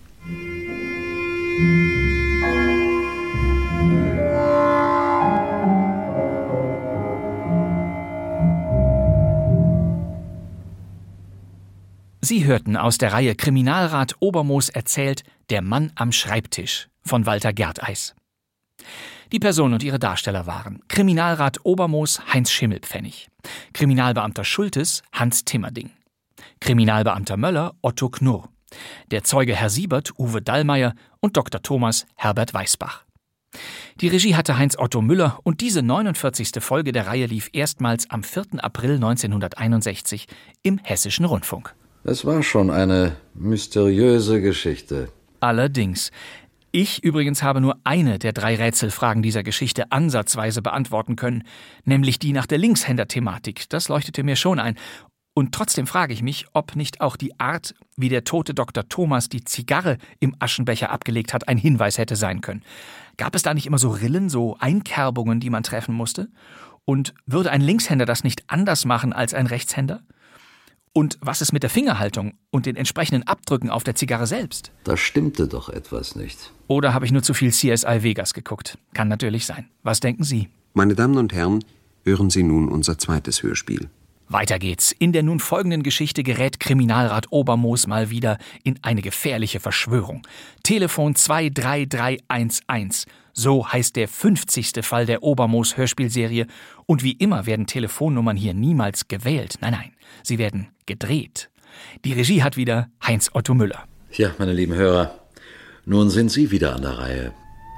Speaker 2: Sie hörten aus der Reihe Kriminalrat Obermoos erzählt Der Mann am Schreibtisch von Walter Gerteis. Die Person und ihre Darsteller waren Kriminalrat Obermoos Heinz Schimmelpfennig, Kriminalbeamter Schultes Hans Timmerding, Kriminalbeamter Möller Otto Knurr, der Zeuge Herr Siebert Uwe Dallmayr und Doktor Thomas Herbert Weisbach. Die Regie hatte Heinz Otto Müller und diese neunundvierzigste Folge der Reihe lief erstmals am vierten April neunzehnhunderteinundsechzig im Hessischen Rundfunk.
Speaker 12: Es war schon eine mysteriöse Geschichte.
Speaker 2: Allerdings. Ich übrigens habe nur eine der drei Rätselfragen dieser Geschichte ansatzweise beantworten können, nämlich die nach der Linkshänder-Thematik. Das leuchtete mir schon ein. Und trotzdem frage ich mich, ob nicht auch die Art, wie der tote Doktor Thomas die Zigarre im Aschenbecher abgelegt hat, ein Hinweis hätte sein können. Gab es da nicht immer so Rillen, so Einkerbungen, die man treffen musste? Und würde ein Linkshänder das nicht anders machen als ein Rechtshänder? Und was ist mit der Fingerhaltung und den entsprechenden Abdrücken auf der Zigarre selbst?
Speaker 12: Da stimmte doch etwas nicht.
Speaker 2: Oder habe ich nur zu viel C S I Vegas geguckt? Kann natürlich sein. Was denken Sie?
Speaker 17: Meine Damen und Herren, hören Sie nun unser zweites Hörspiel.
Speaker 2: Weiter geht's. In der nun folgenden Geschichte gerät Kriminalrat Obermoos mal wieder in eine gefährliche Verschwörung. Telefon zwei drei drei eins eins. So heißt der fünfzigste Fall der Obermoos Hörspielserie. Und wie immer werden Telefonnummern hier niemals gewählt. Nein, nein, sie werden gedreht. Die Regie hat wieder Heinz Otto Müller.
Speaker 12: Ja, meine lieben Hörer, nun sind Sie wieder an der Reihe.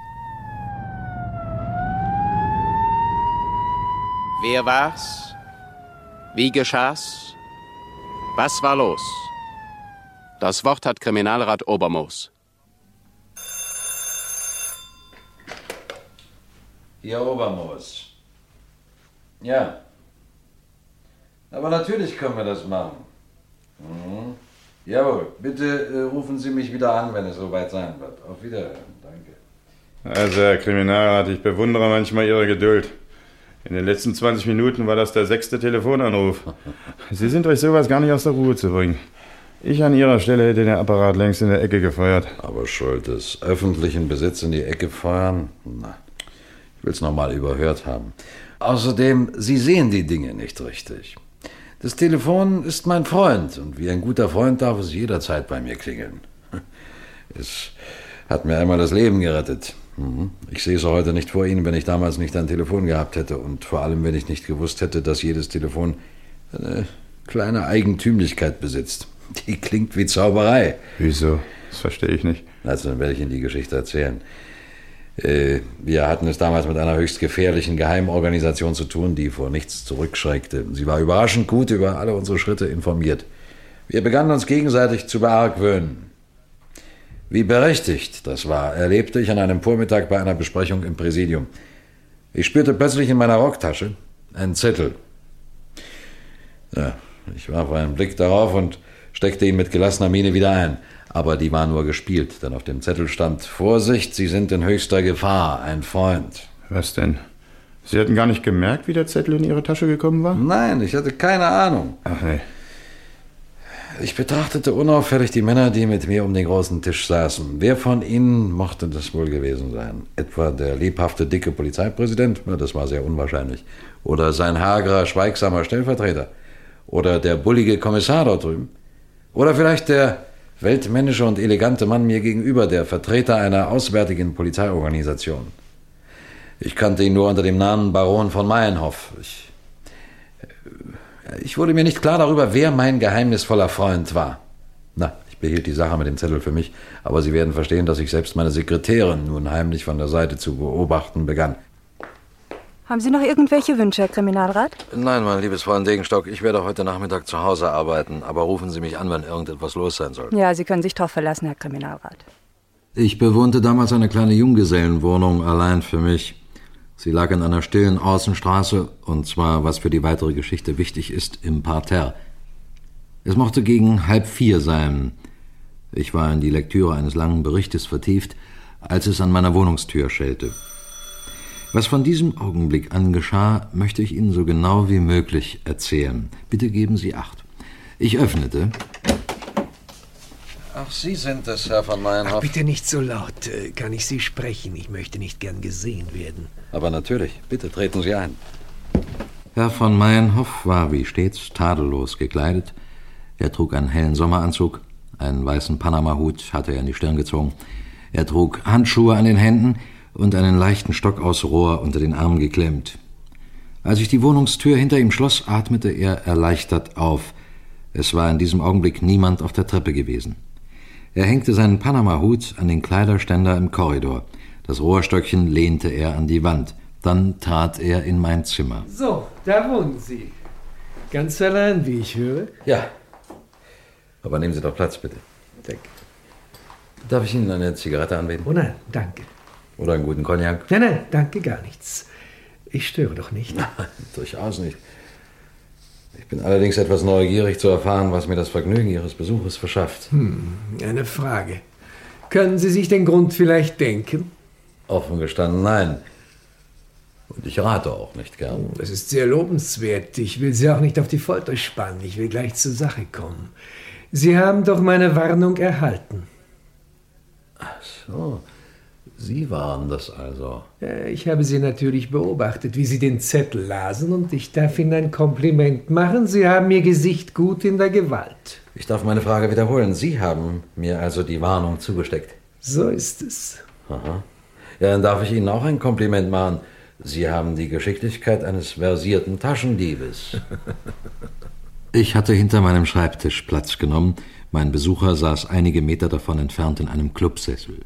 Speaker 3: Wer war's? Wie geschah's? Was war los? Das Wort hat Kriminalrat Obermoos.
Speaker 12: Hier Obermoos. Ja. Aber natürlich können wir das machen. Mhm. Jawohl, bitte äh, rufen Sie mich wieder an, wenn es soweit sein wird. Auf Wiederhören, danke.
Speaker 15: Also, Herr Kriminalrat, ich bewundere manchmal Ihre Geduld. In den letzten zwanzig Minuten war das der sechste Telefonanruf. Sie sind durch sowas gar nicht aus der Ruhe zu bringen. Ich an Ihrer Stelle hätte den Apparat längst in der Ecke gefeuert.
Speaker 12: Aber Schuld des öffentlichen Besitz in die Ecke feuern? Na, ich will es nochmal überhört haben. Außerdem, Sie sehen die Dinge nicht richtig. Das Telefon ist mein Freund und wie ein guter Freund darf es jederzeit bei mir klingeln. Es hat mir einmal das Leben gerettet. Ich sehe es heute nicht vor Ihnen, wenn ich damals nicht ein Telefon gehabt hätte und vor allem, wenn ich nicht gewusst hätte, dass jedes Telefon eine kleine Eigentümlichkeit besitzt. Die klingt wie Zauberei.
Speaker 15: Wieso? Das verstehe ich nicht.
Speaker 12: Also, dann werde ich Ihnen die Geschichte erzählen. Äh, wir hatten es damals mit einer höchst gefährlichen Geheimorganisation zu tun, die vor nichts zurückschreckte. Sie war überraschend gut über alle unsere Schritte informiert. Wir begannen uns gegenseitig zu beargwöhnen. Wie berechtigt das war, erlebte ich an einem Vormittag bei einer Besprechung im Präsidium. Ich spürte plötzlich in meiner Rocktasche einen Zettel. Ja, ich warf einen Blick darauf und steckte ihn mit gelassener Miene wieder ein. Aber die war nur gespielt, denn auf dem Zettel stand: Vorsicht, Sie sind in höchster Gefahr, ein Freund.
Speaker 15: Was denn? Sie hatten gar nicht gemerkt, wie der Zettel in Ihre Tasche gekommen war?
Speaker 12: Nein, ich hatte keine Ahnung.
Speaker 15: Ach nee.
Speaker 12: Ich betrachtete unauffällig die Männer, die mit mir um den großen Tisch saßen. Wer von ihnen mochte das wohl gewesen sein? Etwa der lebhafte, dicke Polizeipräsident? Na, das war sehr unwahrscheinlich. Oder sein hagerer, schweigsamer Stellvertreter? Oder der bullige Kommissar dort drüben? Oder vielleicht der weltmännische und elegante Mann mir gegenüber, der Vertreter einer auswärtigen Polizeiorganisation? Ich kannte ihn nur unter dem Namen Baron von Meienhoff. Ich... Ich wurde mir nicht klar darüber, wer mein geheimnisvoller Freund war. Na, ich behielt die Sache mit dem Zettel für mich, aber Sie werden verstehen, dass ich selbst meine Sekretärin nun heimlich von der Seite zu beobachten begann.
Speaker 18: Haben Sie noch irgendwelche Wünsche, Herr Kriminalrat?
Speaker 12: Nein, mein liebes Fräulein Degenstock, ich werde heute Nachmittag zu Hause arbeiten, aber rufen Sie mich an, wenn irgendetwas los sein soll.
Speaker 18: Ja, Sie können sich drauf verlassen, Herr Kriminalrat.
Speaker 12: Ich bewohnte damals eine kleine Junggesellenwohnung allein für mich. Sie lag in einer stillen Außenstraße, und zwar, was für die weitere Geschichte wichtig ist, im Parterre. Es mochte gegen halb vier sein. Ich war in die Lektüre eines langen Berichtes vertieft, als es an meiner Wohnungstür schellte. Was von diesem Augenblick an geschah, möchte ich Ihnen so genau wie möglich erzählen. Bitte geben Sie Acht. Ich öffnete. Ach, Sie sind es, Herr von Meienhoff.
Speaker 19: Ach, bitte nicht so laut. Kann ich Sie sprechen? Ich möchte nicht gern gesehen werden.
Speaker 12: Aber natürlich. Bitte treten Sie ein. Herr von Meienhoff war wie stets tadellos gekleidet. Er trug einen hellen Sommeranzug, einen weißen Panama-Hut hatte er in die Stirn gezogen. Er trug Handschuhe an den Händen und einen leichten Stock aus Rohr unter den Armen geklemmt. Als ich die Wohnungstür hinter ihm schloss, atmete er erleichtert auf. Es war in diesem Augenblick niemand auf der Treppe gewesen. Er hängte seinen Panama-Hut an den Kleiderständer im Korridor. Das Rohrstöckchen lehnte er an die Wand. Dann trat er in mein Zimmer.
Speaker 19: So, da wohnen Sie. Ganz allein, wie ich höre.
Speaker 12: Ja. Aber nehmen Sie doch Platz, bitte.
Speaker 19: Danke.
Speaker 12: Darf ich Ihnen eine Zigarette anbieten?
Speaker 19: Oh nein, danke.
Speaker 12: Oder einen guten Cognac?
Speaker 19: Nein, nein, danke, gar nichts. Ich störe doch nicht.
Speaker 12: Nein, durchaus nicht. Ich bin allerdings etwas neugierig zu erfahren, was mir das Vergnügen Ihres Besuches verschafft.
Speaker 19: Hm, eine Frage. Können Sie sich den Grund vielleicht denken?
Speaker 12: Offen gestanden, nein. Und ich rate auch nicht gern.
Speaker 19: Das ist sehr lobenswert. Ich will Sie auch nicht auf die Folter spannen. Ich will gleich zur Sache kommen. Sie haben doch meine Warnung erhalten.
Speaker 12: Ach so, Sie waren das also.
Speaker 19: Ich habe Sie natürlich beobachtet, wie Sie den Zettel lasen, und ich darf Ihnen ein Kompliment machen. Sie haben Ihr Gesicht gut in der Gewalt.
Speaker 12: Ich darf meine Frage wiederholen. Sie haben mir also die Warnung zugesteckt.
Speaker 19: So ist es.
Speaker 12: Aha. Ja, dann darf ich Ihnen auch ein Kompliment machen. Sie haben die Geschicklichkeit eines versierten Taschendiebes. Ich hatte hinter meinem Schreibtisch Platz genommen. Mein Besucher saß einige Meter davon entfernt in einem Clubsessel.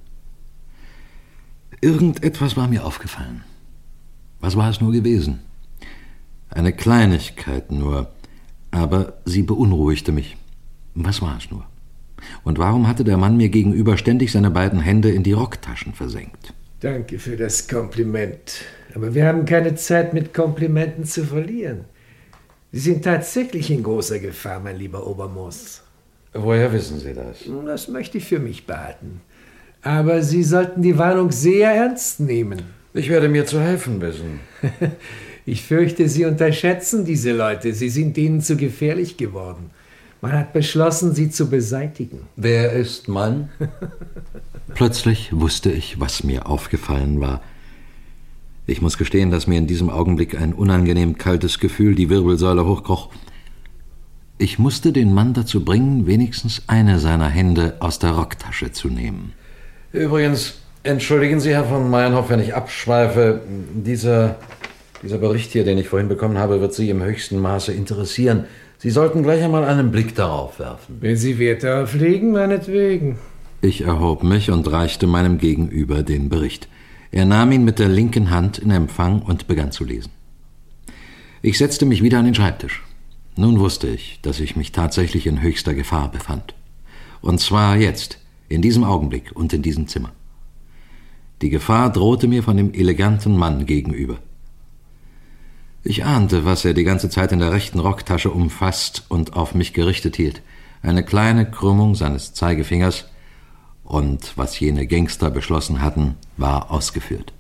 Speaker 12: Irgendetwas war mir aufgefallen. Was war es nur gewesen? Eine Kleinigkeit nur, aber sie beunruhigte mich. Was war es nur? Und warum hatte der Mann mir gegenüber ständig seine beiden Hände in die Rocktaschen versenkt?
Speaker 19: Danke für das Kompliment. Aber wir haben keine Zeit, mit Komplimenten zu verlieren. Sie sind tatsächlich in großer Gefahr, mein lieber Obermoos.
Speaker 12: Woher wissen Sie das?
Speaker 19: Das möchte ich für mich behalten. Aber Sie sollten die Warnung sehr ernst nehmen.
Speaker 12: Ich werde mir zu helfen wissen.
Speaker 19: Ich fürchte, Sie unterschätzen diese Leute. Sie sind ihnen zu gefährlich geworden. Man hat beschlossen, sie zu beseitigen.
Speaker 12: Wer ist Mann? Plötzlich wusste ich, was mir aufgefallen war. Ich muss gestehen, dass mir in diesem Augenblick ein unangenehm kaltes Gefühl die Wirbelsäule hochkroch. Ich musste den Mann dazu bringen, wenigstens eine seiner Hände aus der Rocktasche zu nehmen. Übrigens, entschuldigen Sie, Herr von Meiernhoff, wenn ich abschweife. Dieser, dieser Bericht hier, den ich vorhin bekommen habe, wird Sie im höchsten Maße interessieren. Sie sollten gleich einmal einen Blick darauf werfen.
Speaker 19: Wenn Sie Wert darauf legen, meinetwegen.
Speaker 12: Ich erhob mich und reichte meinem Gegenüber den Bericht. Er nahm ihn mit der linken Hand in Empfang und begann zu lesen. Ich setzte mich wieder an den Schreibtisch. Nun wusste ich, dass ich mich tatsächlich in höchster Gefahr befand. Und zwar jetzt, in diesem Augenblick und in diesem Zimmer. Die Gefahr drohte mir von dem eleganten Mann gegenüber. Ich ahnte, was er die ganze Zeit in der rechten Rocktasche umfasst und auf mich gerichtet hielt. Eine kleine Krümmung seines Zeigefingers, und was jene Gangster beschlossen hatten, war ausgeführt.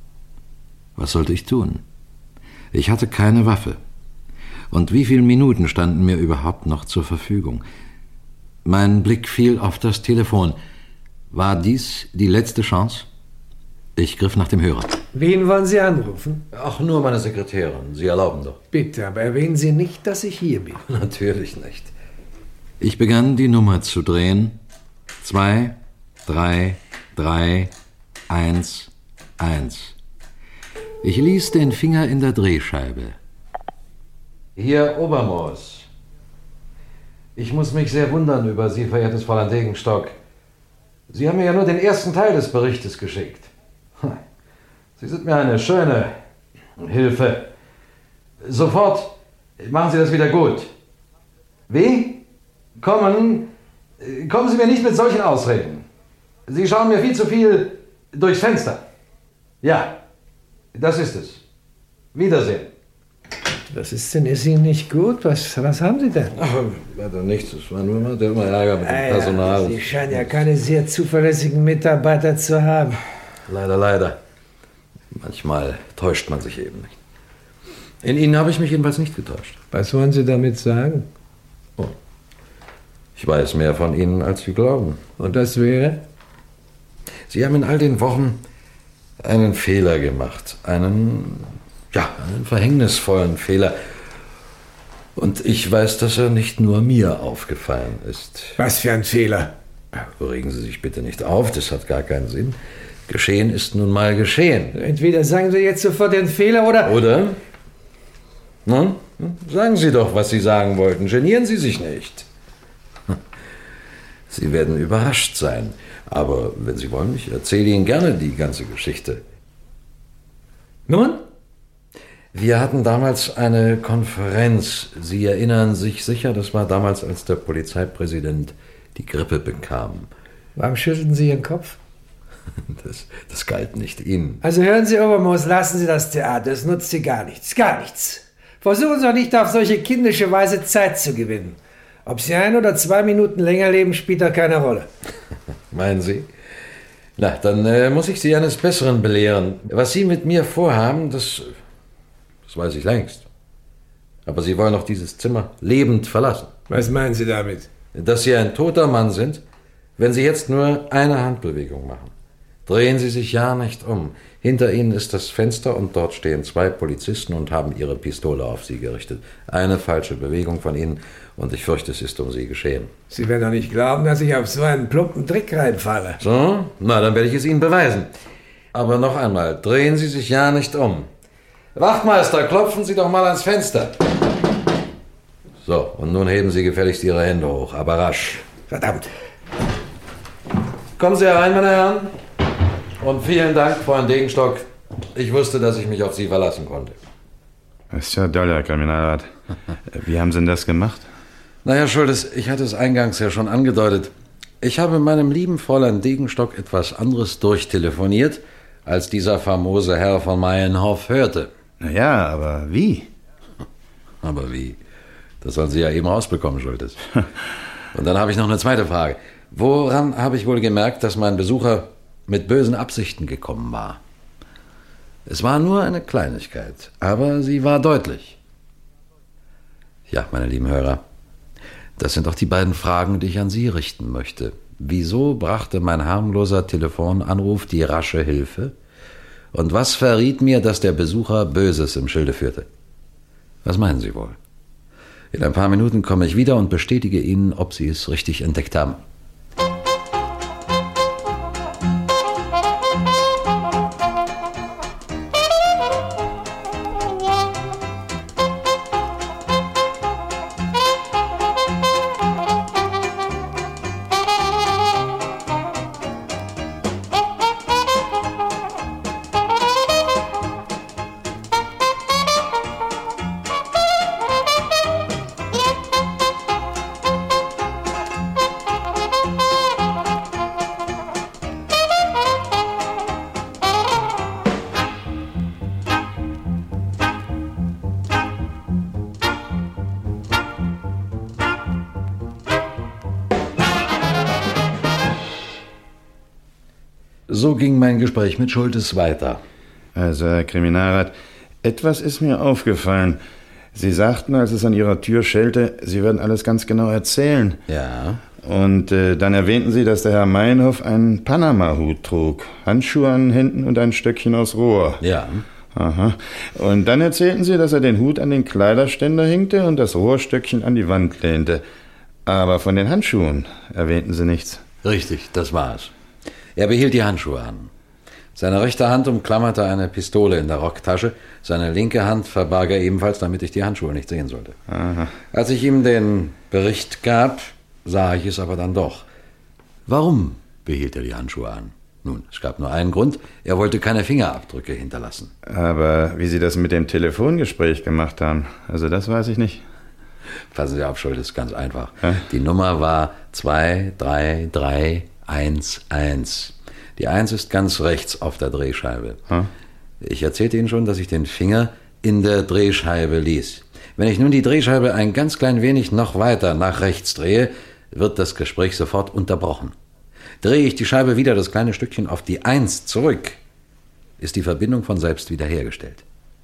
Speaker 12: Was sollte ich tun? Ich hatte keine Waffe. Und wie viele Minuten standen mir überhaupt noch zur Verfügung? Mein Blick fiel auf das Telefon. War dies die letzte Chance? Ich griff nach dem Hörer.
Speaker 19: Wen wollen Sie anrufen?
Speaker 12: Ach, nur meine Sekretärin. Sie erlauben doch.
Speaker 19: Bitte, aber erwähnen Sie nicht, dass ich hier bin.
Speaker 12: Natürlich nicht. Ich begann, die Nummer zu drehen. Zwei, drei, drei, eins, eins. Ich ließ den Finger in der Drehscheibe. Hier, Obermoos. Ich muss mich sehr wundern über Sie, verehrtes Fräulein Degenstock. Sie haben mir ja nur den ersten Teil des Berichtes geschickt. Sie sind mir eine schöne Hilfe. Sofort machen Sie das wieder gut. Wie? Kommen, kommen Sie mir nicht mit solchen Ausreden. Sie schauen mir viel zu viel durchs Fenster. Ja, das ist es. Wiedersehen.
Speaker 19: Was ist denn? Ist Ihnen nicht gut? Was, was haben Sie denn?
Speaker 12: Ach, weiter nichts. Es war nur immer, immer Ärger mit dem
Speaker 19: ah,
Speaker 12: Personal.
Speaker 19: Ja, Sie scheinen ja keine sehr zuverlässigen Mitarbeiter zu haben.
Speaker 12: Leider, leider. Manchmal täuscht man sich eben nicht. In Ihnen habe ich mich jedenfalls nicht getäuscht.
Speaker 19: Was wollen Sie damit sagen?
Speaker 12: Oh. Ich weiß mehr von Ihnen, als Sie glauben.
Speaker 19: Und das wäre?
Speaker 12: Sie haben in all den Wochen einen Fehler gemacht. Einen, ja, einen verhängnisvollen Fehler. Und ich weiß, dass er nicht nur mir aufgefallen ist.
Speaker 19: Was für ein Fehler?
Speaker 12: Regen Sie sich bitte nicht auf, das hat gar keinen Sinn. Geschehen ist nun mal geschehen.
Speaker 19: Entweder sagen Sie jetzt sofort den Fehler oder...
Speaker 12: Oder? Na, sagen Sie doch, was Sie sagen wollten. Genieren Sie sich nicht. Sie werden überrascht sein. Aber wenn Sie wollen, ich erzähle Ihnen gerne die ganze Geschichte.
Speaker 19: Nun?
Speaker 12: Wir hatten damals eine Konferenz. Sie erinnern sich sicher, das war damals, als der Polizeipräsident die Grippe bekam.
Speaker 19: Warum schütteln Sie Ihren Kopf?
Speaker 12: Das, das galt nicht Ihnen.
Speaker 19: Also hören Sie, Obermoos, lassen Sie das Theater. Es nutzt Sie gar nichts. Gar nichts. Versuchen Sie doch nicht auf solche kindische Weise Zeit zu gewinnen. Ob Sie ein oder zwei Minuten länger leben, spielt da keine Rolle.
Speaker 12: Meinen Sie? Na, dann äh, muss ich Sie eines Besseren belehren. Was Sie mit mir vorhaben, das, das weiß ich längst. Aber Sie wollen doch dieses Zimmer lebend verlassen.
Speaker 19: Was meinen Sie damit?
Speaker 12: Dass Sie ein toter Mann sind, wenn Sie jetzt nur eine Handbewegung machen. Drehen Sie sich ja nicht um. Hinter Ihnen ist das Fenster und dort stehen zwei Polizisten und haben ihre Pistole auf Sie gerichtet. Eine falsche Bewegung von Ihnen und ich fürchte, es ist um Sie geschehen.
Speaker 19: Sie werden doch nicht glauben, dass ich auf so einen plumpen Trick reinfalle.
Speaker 12: So? Na, dann werde ich es Ihnen beweisen. Aber noch einmal, drehen Sie sich ja nicht um. Wachtmeister, klopfen Sie doch mal ans Fenster. So, und nun heben Sie gefälligst Ihre Hände hoch, aber rasch.
Speaker 19: Verdammt.
Speaker 12: Kommen Sie herein, meine Herren. Und vielen Dank, Freund Degenstock. Ich wusste, dass ich mich auf Sie verlassen konnte.
Speaker 15: Das ist ja doll, Herr Kriminalrat. Wie haben Sie denn das gemacht?
Speaker 12: Na, Herr Schultes, ich hatte es eingangs ja schon angedeutet. Ich habe meinem lieben Fräulein Degenstock etwas anderes durchtelefoniert, als dieser famose Herr von Mayenhoff hörte.
Speaker 15: Na ja, aber wie?
Speaker 12: Aber wie? Das sollen Sie ja eben rausbekommen, Schultes. Und dann habe ich noch eine zweite Frage. Woran habe ich wohl gemerkt, dass mein Besucher mit bösen Absichten gekommen war? Es war nur eine Kleinigkeit, aber sie war deutlich. Ja, meine lieben Hörer, das sind auch die beiden Fragen, die ich an Sie richten möchte. Wieso brachte mein harmloser Telefonanruf die rasche Hilfe? Und was verriet mir, dass der Besucher Böses im Schilde führte? Was meinen Sie wohl? In ein paar Minuten komme ich wieder und bestätige Ihnen, ob Sie es richtig entdeckt haben. So ging mein Gespräch mit Schultes weiter.
Speaker 15: Also, Herr Kriminalrat, etwas ist mir aufgefallen. Sie sagten, als es an Ihrer Tür schellte, Sie würden alles ganz genau erzählen.
Speaker 12: Ja.
Speaker 15: Und äh, dann erwähnten Sie, dass der Herr Mayenhoff einen Panama-Hut trug, Handschuhe an den Händen und ein Stöckchen aus Rohr.
Speaker 12: Ja.
Speaker 15: Aha. Und dann erzählten Sie, dass er den Hut an den Kleiderständer hinkte und das Rohrstöckchen an die Wand lehnte. Aber von den Handschuhen erwähnten Sie nichts.
Speaker 12: Richtig, das war es. Er behielt die Handschuhe an. Seine rechte Hand umklammerte eine Pistole in der Rocktasche, seine linke Hand verbarg er ebenfalls, damit ich die Handschuhe nicht sehen sollte.
Speaker 15: Aha.
Speaker 12: Als ich ihm den Bericht gab, sah ich es aber dann doch. Warum behielt er die Handschuhe an? Nun, es gab nur einen Grund, er wollte keine Fingerabdrücke hinterlassen.
Speaker 15: Aber wie Sie das mit dem Telefongespräch gemacht haben, also das weiß ich nicht.
Speaker 12: Passen Sie auf, Schultes, ganz einfach.
Speaker 15: Hä?
Speaker 12: Die Nummer war zwei drei drei eins eins. Die eins ist ganz rechts auf der Drehscheibe.
Speaker 15: Hm?
Speaker 12: Ich erzählte Ihnen schon, dass ich den Finger in der Drehscheibe ließ. Wenn ich nun die Drehscheibe ein ganz klein wenig noch weiter nach rechts drehe, wird das Gespräch sofort unterbrochen. Drehe ich die Scheibe wieder das kleine Stückchen auf die eins zurück, ist die Verbindung von selbst wiederhergestellt.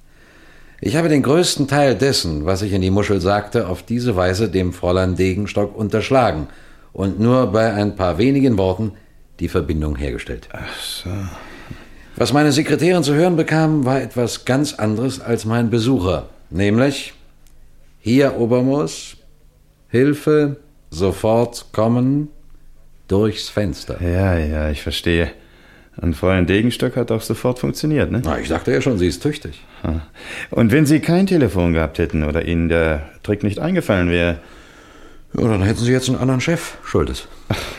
Speaker 12: Ich habe den größten Teil dessen, was ich in die Muschel sagte, auf diese Weise dem Fräulein Degenstock unterschlagen und nur bei ein paar wenigen Worten die Verbindung hergestellt.
Speaker 15: Ach so.
Speaker 12: Was meine Sekretärin zu hören bekam, war etwas ganz anderes als mein Besucher, nämlich: Hier, Obermoos, Hilfe, sofort kommen, durchs Fenster.
Speaker 15: Ja, ja, ich verstehe. Und Fräulein Degenstock hat auch sofort funktioniert, ne?
Speaker 12: Na, ich sagte ja schon, sie ist tüchtig.
Speaker 15: Und wenn Sie kein Telefon gehabt hätten oder Ihnen der Trick nicht eingefallen wäre...
Speaker 12: Ja, dann hätten Sie jetzt einen anderen Chef, Schultes.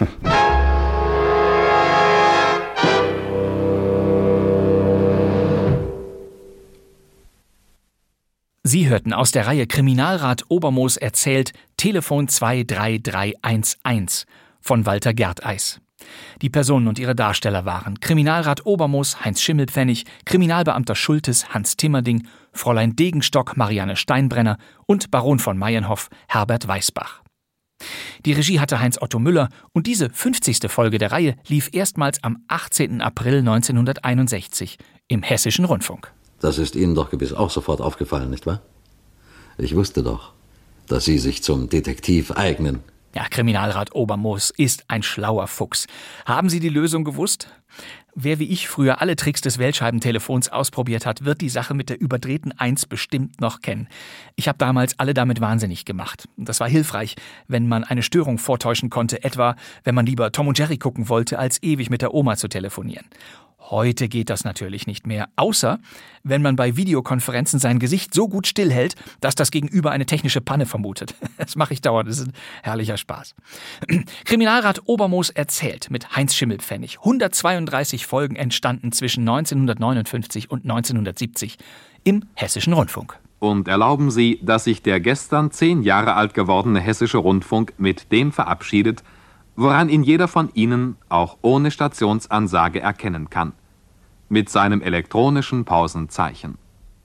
Speaker 2: Sie hörten aus der Reihe Kriminalrat Obermoos erzählt Telefon zwei drei drei eins eins von Walter Gerteis. Die Personen und ihre Darsteller waren Kriminalrat Obermoos Heinz Schimmelpfennig, Kriminalbeamter Schultes Hans Timmerding, Fräulein Degenstock Marianne Steinbrenner und Baron von Mayenhoff Herbert Weißbach. Die Regie hatte Heinz Otto Müller und diese fünfzigste Folge der Reihe lief erstmals am achtzehnten April neunzehnhunderteinundsechzig im Hessischen Rundfunk.
Speaker 12: Das ist Ihnen doch gewiss auch sofort aufgefallen, nicht wahr? Ich wusste doch, dass Sie sich zum Detektiv eignen.
Speaker 2: Ja, Kriminalrat Obermoos ist ein schlauer Fuchs. Haben Sie die Lösung gewusst? Wer wie ich früher alle Tricks des Wählscheibentelefons ausprobiert hat, wird die Sache mit der überdrehten Eins bestimmt noch kennen. Ich habe damals alle damit wahnsinnig gemacht. Das war hilfreich, wenn man eine Störung vortäuschen konnte, etwa wenn man lieber Tom und Jerry gucken wollte, als ewig mit der Oma zu telefonieren. Heute geht das natürlich nicht mehr, außer wenn man bei Videokonferenzen sein Gesicht so gut stillhält, dass das Gegenüber eine technische Panne vermutet. Das mache ich dauernd, das ist ein herrlicher Spaß. Kriminalrat Obermoos erzählt mit Heinz Schimmelpfennig. hundertzweiunddreißig Folgen entstanden zwischen neunzehnhundertneunundfünfzig und neunzehnhundertsiebzig im Hessischen Rundfunk.
Speaker 20: Und erlauben Sie, dass sich der gestern zehn Jahre alt gewordene Hessische Rundfunk mit dem verabschiedet, woran ihn jeder von Ihnen auch ohne Stationsansage erkennen kann. Mit seinem elektronischen Pausenzeichen.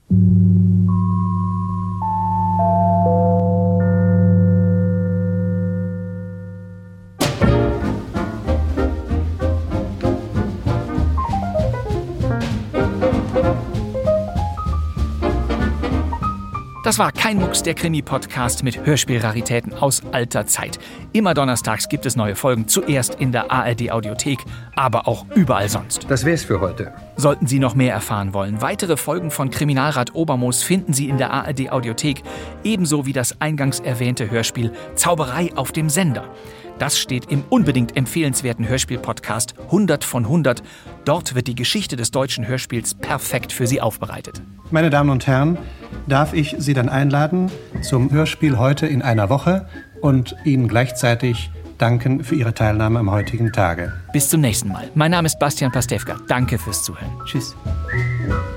Speaker 2: Das war kein Mucks, der Krimi-Podcast mit Hörspielraritäten aus alter Zeit. Immer donnerstags gibt es neue Folgen, zuerst in der A R D-Audiothek, aber auch überall sonst.
Speaker 10: Das wär's für heute.
Speaker 2: Sollten Sie noch mehr erfahren wollen, weitere Folgen von Kriminalrat Obermoos finden Sie in der A R D-Audiothek, ebenso wie das eingangs erwähnte Hörspiel Zauberei auf dem Sender. Das steht im unbedingt empfehlenswerten Hörspiel-Podcast hundert von hundert. Dort wird die Geschichte des deutschen Hörspiels perfekt für Sie aufbereitet.
Speaker 21: Meine Damen und Herren, darf ich Sie dann einladen zum Hörspiel heute in einer Woche und Ihnen gleichzeitig danken für Ihre Teilnahme am heutigen Tage.
Speaker 2: Bis zum nächsten Mal. Mein Name ist Bastian Pastewka. Danke fürs Zuhören. Tschüss.